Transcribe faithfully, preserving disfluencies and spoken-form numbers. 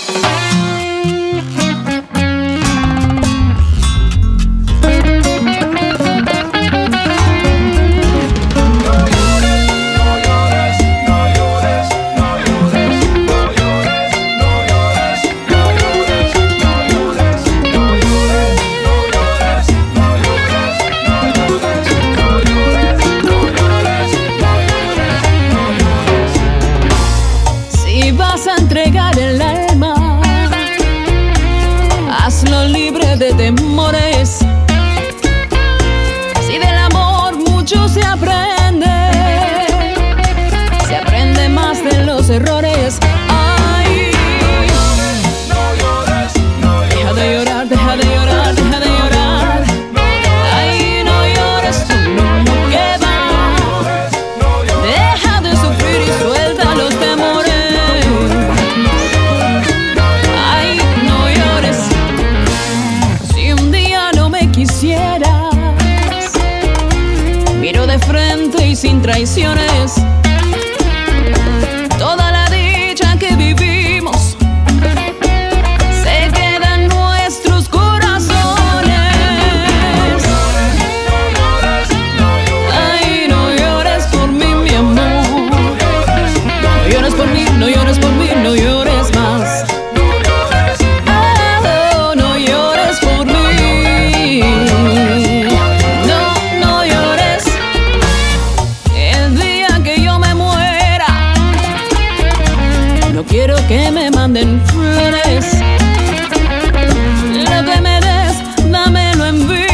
Entregar el alma, hazlo libre de temores. Si del amor mucho se aprende, se aprende más de los errores. Ay, deja de llorar, deja de llorar, deja de llorar. Ay, no llores, tú no que va. Deja de sufrir y suelta los temores. Miro de frente y sin traiciones toda la dicha que vivimos se queda en nuestros corazones. Ay, no llores por mí, mi amor. No llores por mí, no llores por mí, no llores más. Oh, no llores por mí. No quiero que me manden flores. Lo que me des, dámelo en vida.